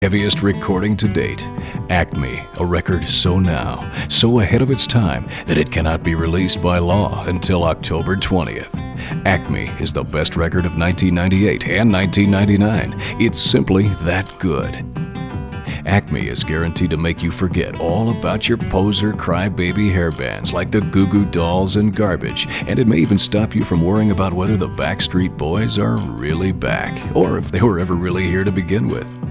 heaviest recording to date. Acme, a record so now, so ahead of its time that it cannot be released by law until October 20th. Acme is the best record of 1998 and 1999. It's simply that good. Acme is guaranteed to make you forget all about your poser crybaby hairbands like the Goo Goo Dolls and garbage, and it may even stop you from worrying about whether the Backstreet Boys are really back, or if they were ever really here to begin with.